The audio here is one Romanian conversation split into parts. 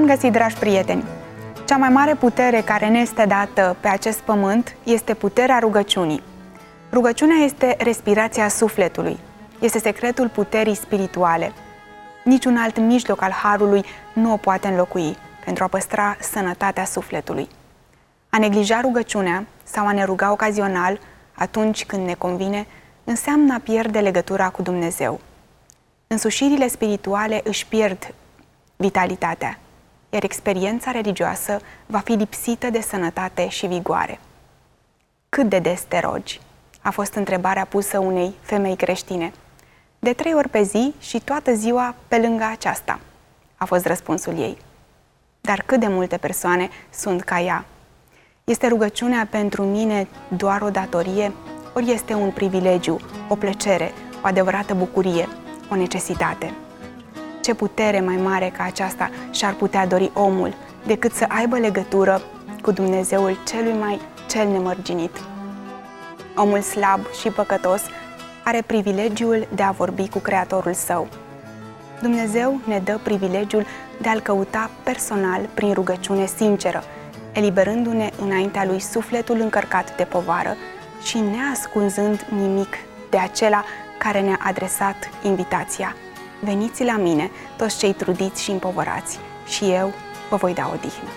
găsit, dragi prieteni! Cea mai mare putere care ne este dată pe acest pământ este puterea rugăciunii. Rugăciunea este respirația sufletului, este secretul puterii spirituale. Niciun alt mijloc al harului nu o poate înlocui pentru a păstra sănătatea sufletului. A neglija rugăciunea sau a ne ruga ocazional, atunci când ne convine, înseamnă a pierde legătura cu Dumnezeu. Însușirile spirituale își pierd vitalitatea, iar experiența religioasă va fi lipsită de sănătate și vigoare. Cât de des te rogi? A fost întrebarea pusă unei femei creștine. De 3 ori pe zi și toată ziua pe lângă aceasta, a fost răspunsul ei. Dar cât de multe persoane sunt ca ea? Este rugăciunea pentru mine doar o datorie, ori este un privilegiu, o plăcere, o adevărată bucurie, o necesitate? Ce putere mai mare ca aceasta și-ar putea dori omul decât să aibă legătură cu Dumnezeul cel nemărginit? Omul slab și păcătos are privilegiul de a vorbi cu Creatorul său. Dumnezeu ne dă privilegiul de a-L căuta personal prin rugăciune sinceră, eliberându-ne înaintea Lui sufletul încărcat de povară și neascunzând nimic de acela care ne-a adresat invitația. Veniți la mine, toți cei trudiți și împovărați, și eu vă voi da odihnă.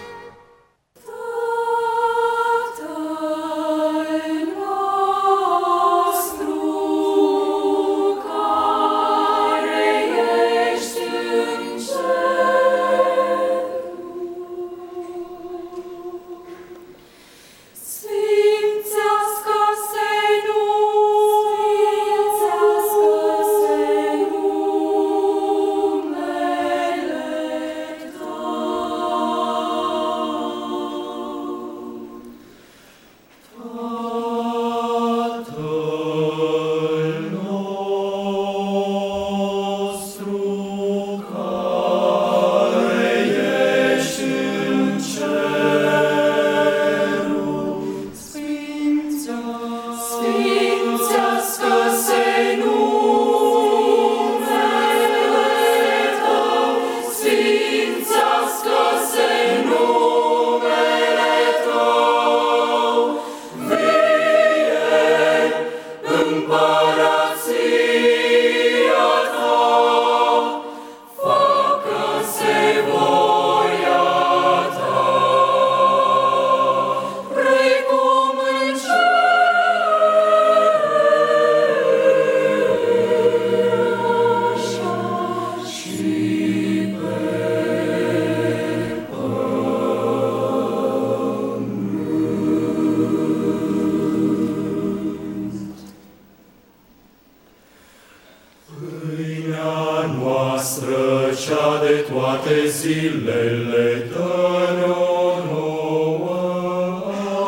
Cea de toate zilele, dă-ne-o nouă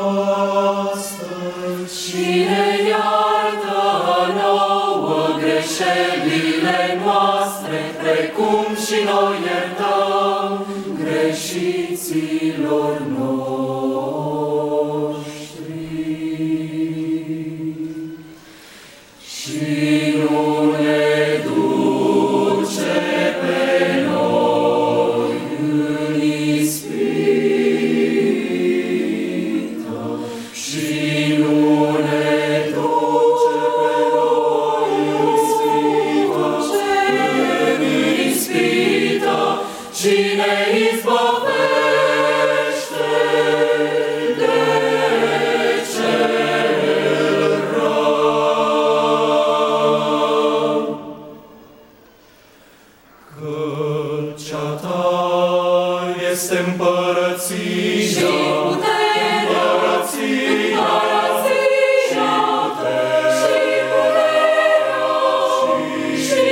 astăzi. Și ne iartă nouă greșelile noastre, precum și noi iertăm greșiților noștri. Și nu ne duce pe noi în ispită, și nu ne duce pe noi în ispită, ci ne izbăvește de cel rău. Căci a ta este împărăția, Și puterea, împărăția, și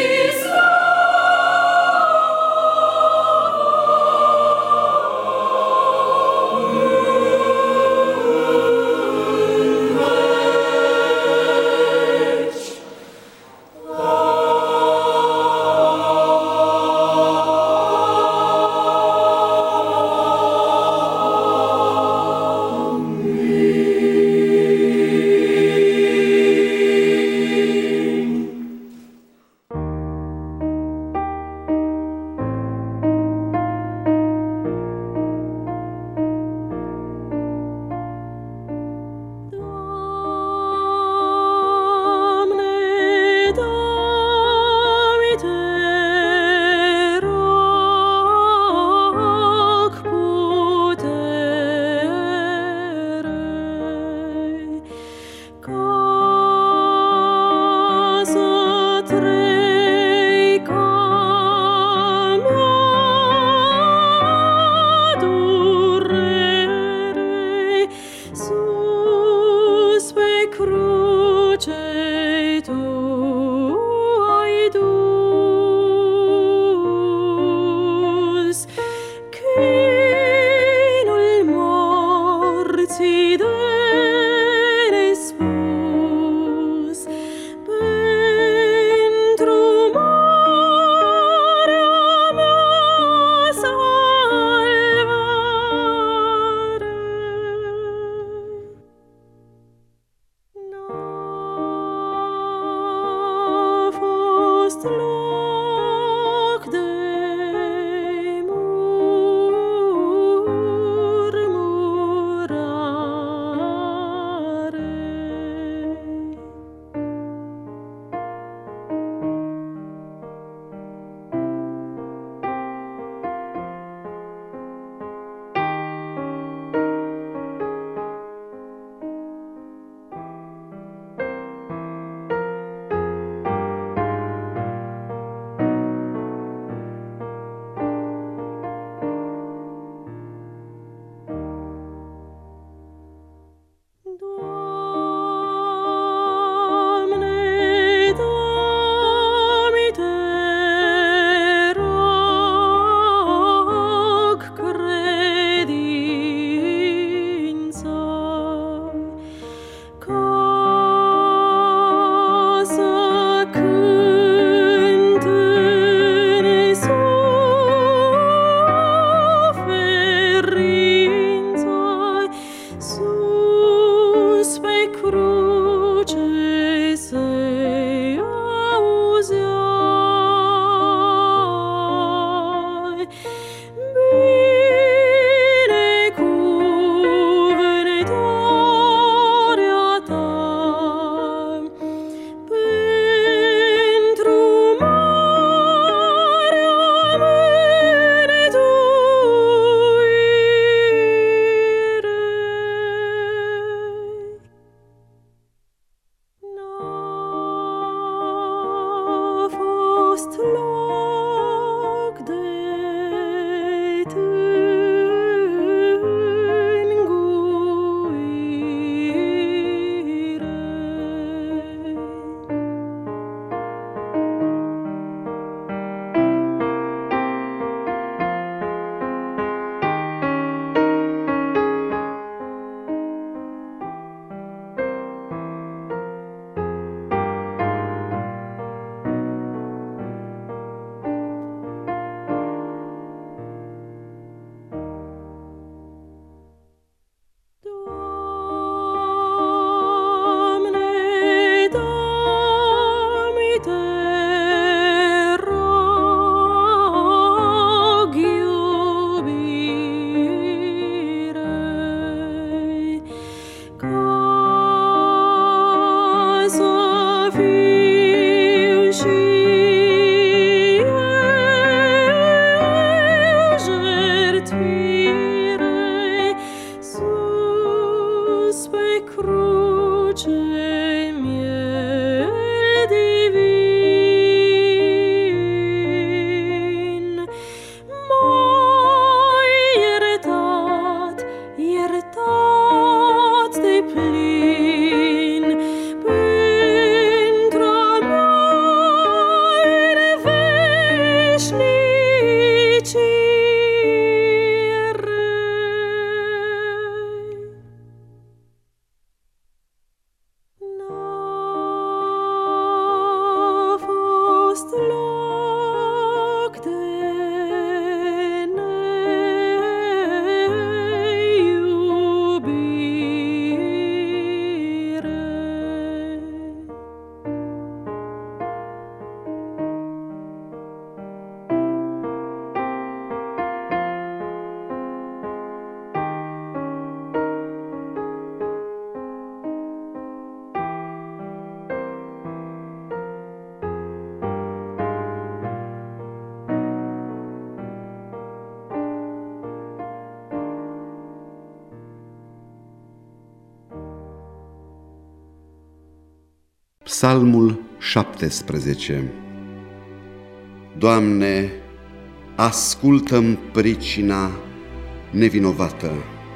Psalmul 17. Doamne, ascultă-mi pricina nevinovată.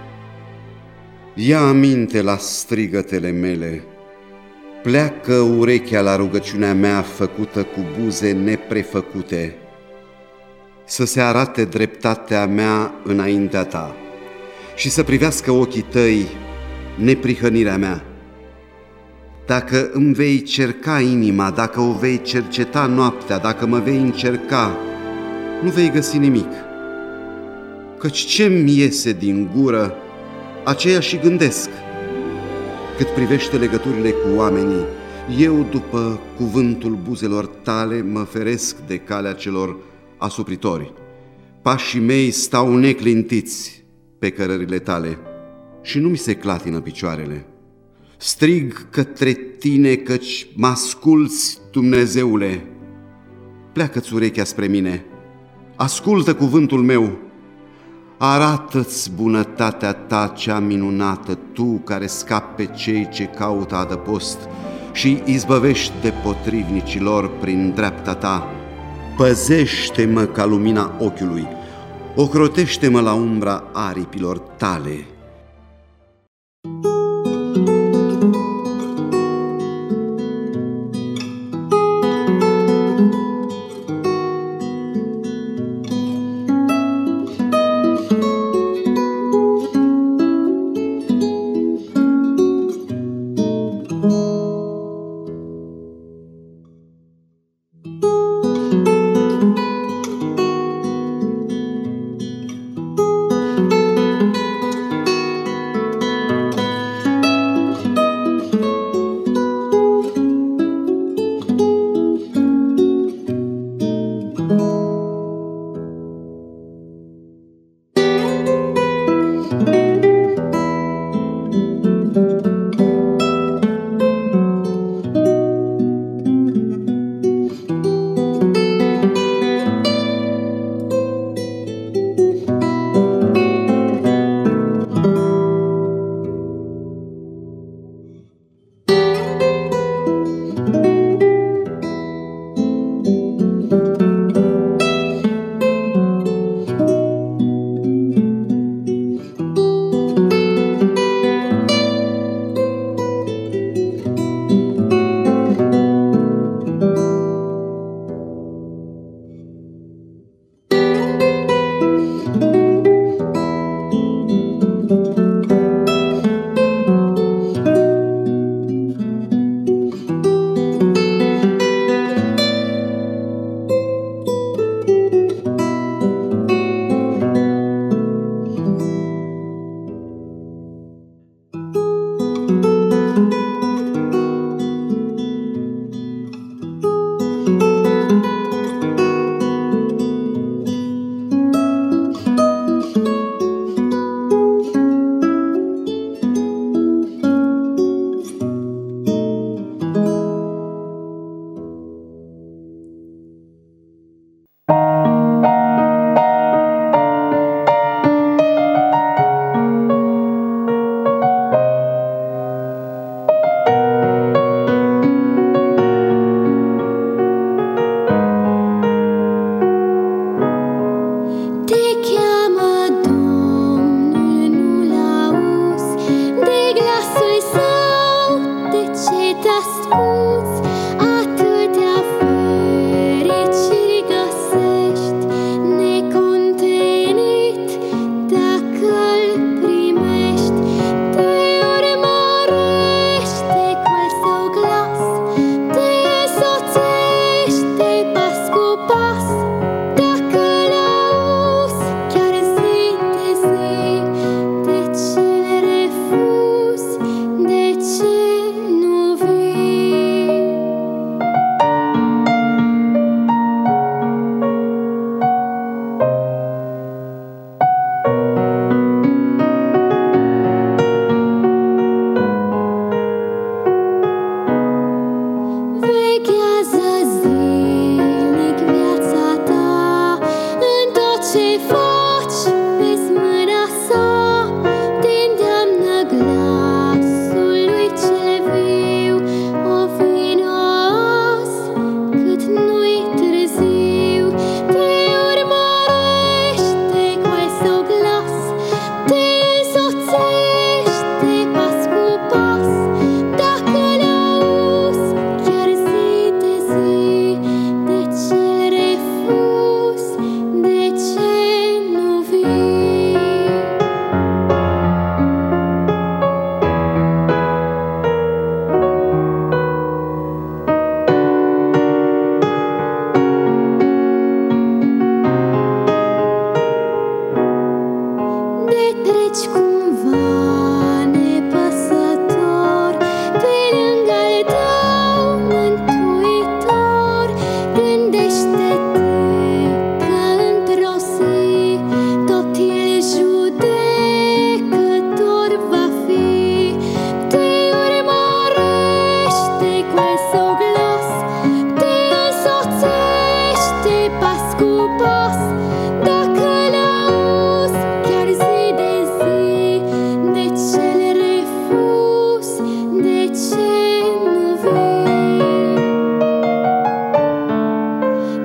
Ia aminte la strigătele mele, pleacă urechea la rugăciunea mea făcută cu buze neprefăcute, să se arate dreptatea mea înaintea Ta și să privească ochii Tăi neprihănirea mea. Dacă îmi vei cerca inima, dacă o vei cerceta noaptea, dacă mă vei încerca, nu vei găsi nimic. Căci ce-mi iese din gură, aceea și gândesc. Cât privește legăturile cu oamenii, eu, după cuvântul buzelor Tale, mă feresc de calea celor asupritori. Pașii mei stau neclintiți pe cărările Tale și nu mi se clatină picioarele. Strig către Tine, căci mă asculți, Dumnezeule. Pleacă-ți urechea spre mine, ascultă cuvântul meu. Arată-ți bunătatea Ta cea minunată, Tu care scapi pe cei ce caută adăpost și izbăvești de potrivnicilor prin dreapta Ta. Păzește-mă ca lumina ochiului, ocrotește-mă la umbra aripilor Tale.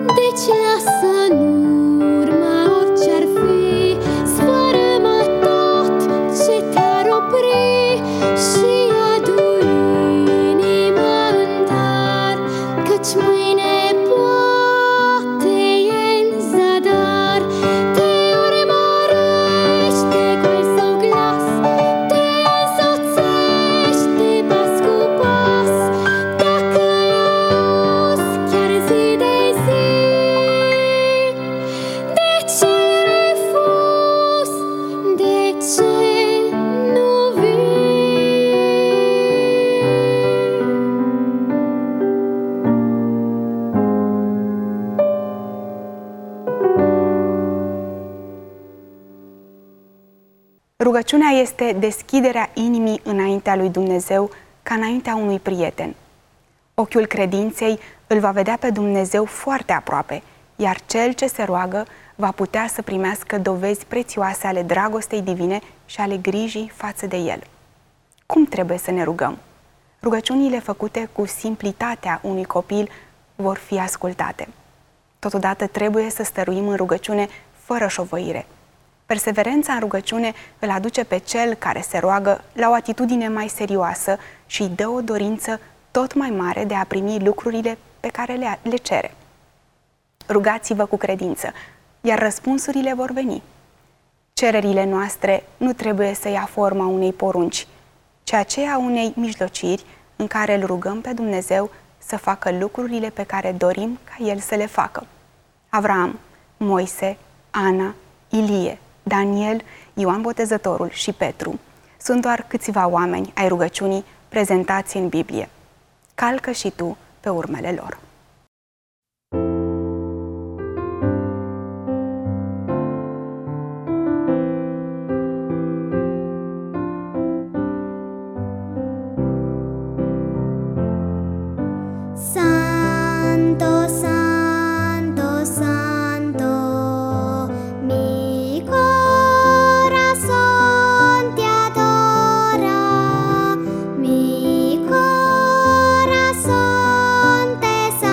Deci lasă în urmă orice-ar fi, sfărâmă tot ce te-ar opri și adu inima în dar, căci mâine poate e în zadar. Te urmărește gol sau glas, te însoțește pas cu pas, dacă l-auzi chiar zi de zi. De ce refuzi? De ce nu vii? Rugăciunea este deschiderea inimii înaintea lui Dumnezeu ca înaintea unui prieten. Ochiul credinței îl va vedea pe Dumnezeu foarte aproape, iar cel ce se roagă va putea să primească dovezi prețioase ale dragostei divine și ale grijii față de El. Cum trebuie să ne rugăm? Rugăciunile făcute cu simplitatea unui copil vor fi ascultate. Totodată trebuie să stăruim în rugăciune fără șovăire. Perseverența în rugăciune îl aduce pe cel care se roagă la o atitudine mai serioasă și îi dă o dorință tot mai mare de a primi lucrurile pe care le cere. Rugați-vă cu credință, iar răspunsurile vor veni. Cererile noastre nu trebuie să ia forma unei porunci, ci aceea unei mijlociri în care îl rugăm pe Dumnezeu să facă lucrurile pe care dorim ca El să le facă. Avram, Moise, Ana, Ilie, Daniel, Ioan Botezătorul și Petru sunt doar câțiva oameni ai rugăciunii prezentați în Biblie. Calcă și tu pe urmele lor. Santo, Santo, Santo, mi corazón te adora, mi corazón te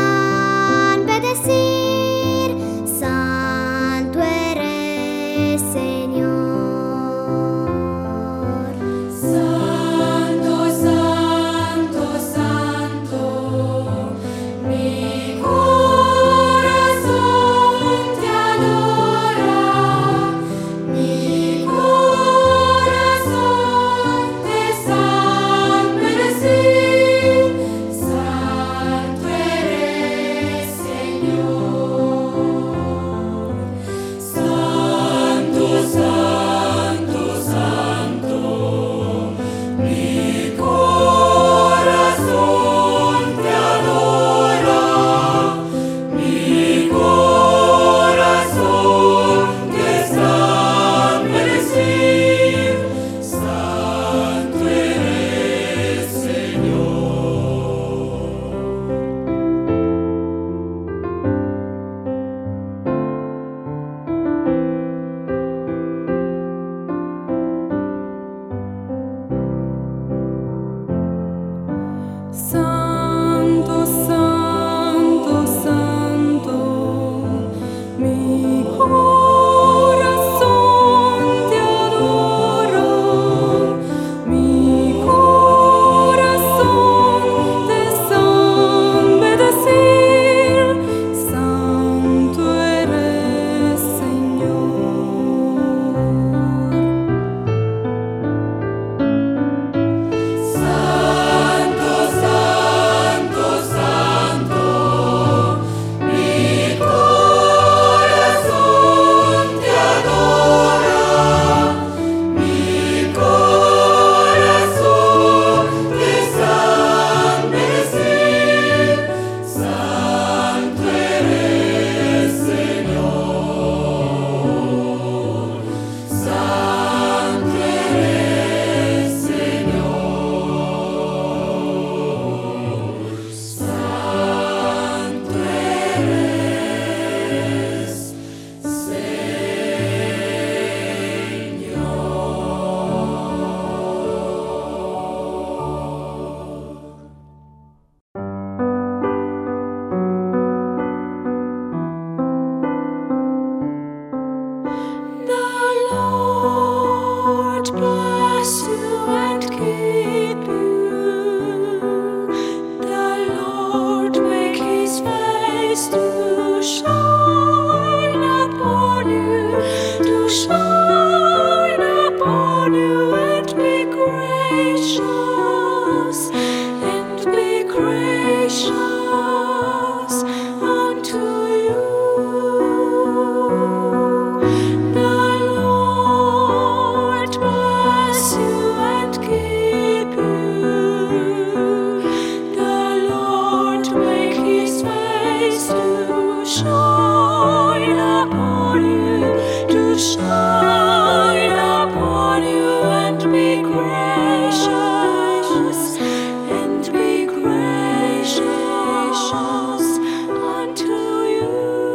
shine upon you, to shine upon you, and be gracious, and be gracious unto you.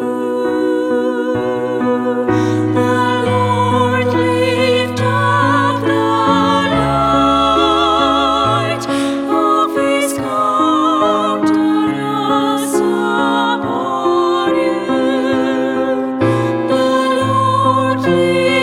The Lord lift up the light of His countenance upon you. The Lord lift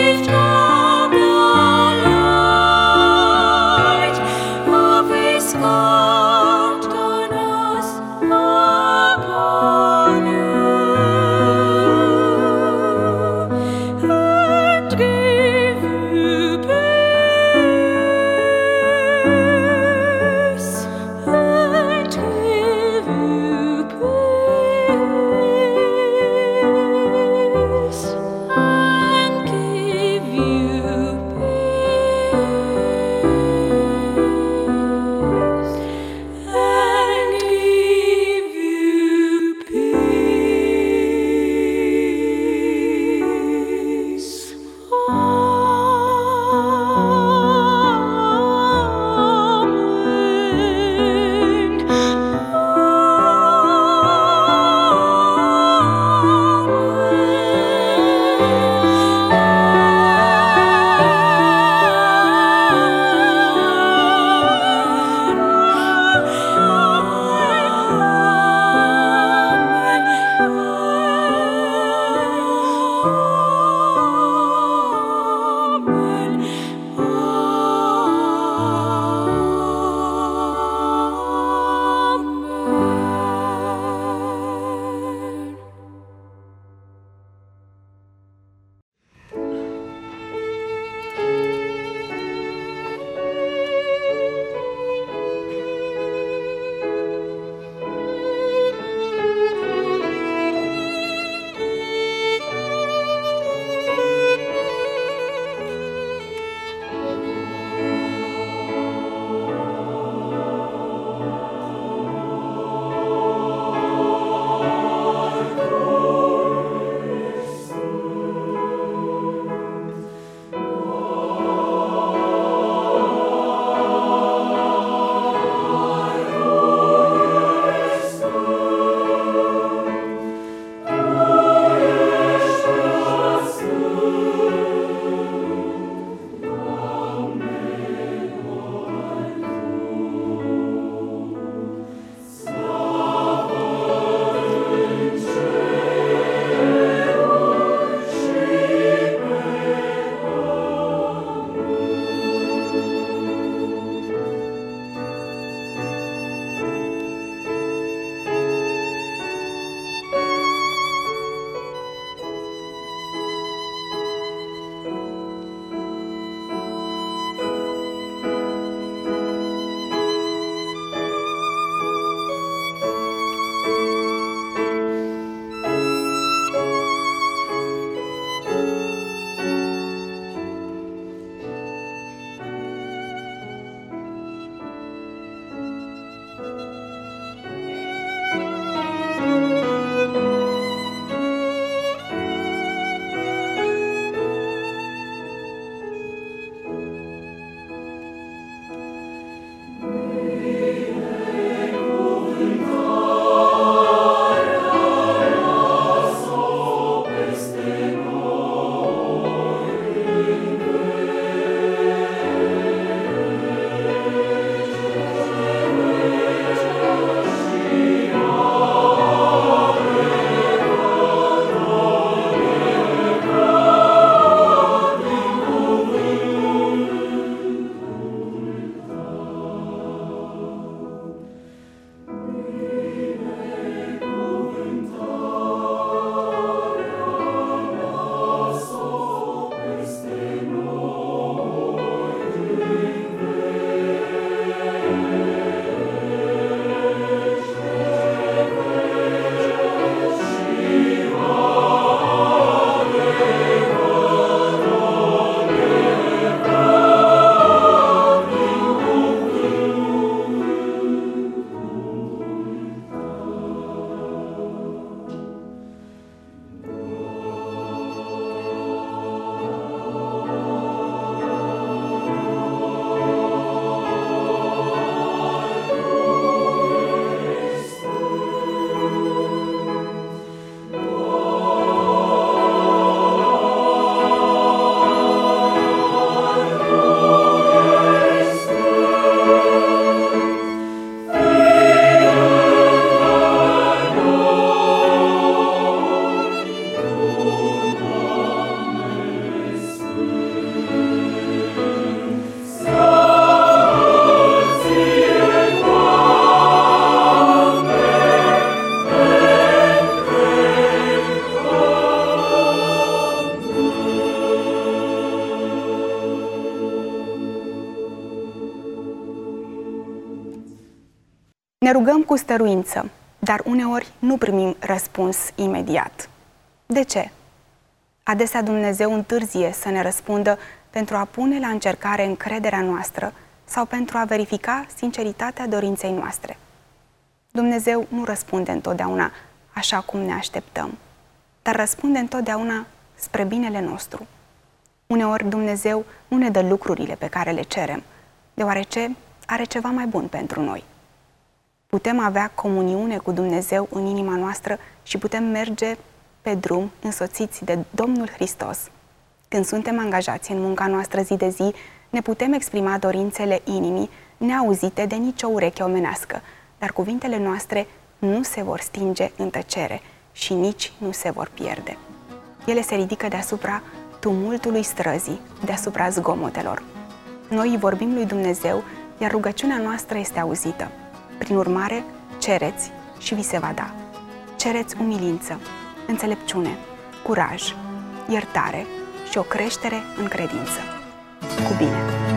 Ne rugăm cu stăruință, dar uneori nu primim răspuns imediat. De ce? Adesea Dumnezeu întârzie să ne răspundă pentru a pune la încercare încrederea noastră sau pentru a verifica sinceritatea dorinței noastre. Dumnezeu nu răspunde întotdeauna așa cum ne așteptăm, dar răspunde întotdeauna spre binele nostru. Uneori Dumnezeu nu ne dă lucrurile pe care le cerem, deoarece are ceva mai bun pentru noi. Putem avea comuniune cu Dumnezeu în inima noastră și putem merge pe drum însoțiți de Domnul Hristos. Când suntem angajați în munca noastră zi de zi, ne putem exprima dorințele inimii neauzite de nicio ureche omenească, dar cuvintele noastre nu se vor stinge în tăcere și nici nu se vor pierde. Ele se ridică deasupra tumultului străzii, deasupra zgomotelor. Noi vorbim lui Dumnezeu, iar rugăciunea noastră este auzită. Prin urmare, cereți și vi se va da. Cereți umilință, înțelepciune, curaj, iertare și o creștere în credință. Cu bine!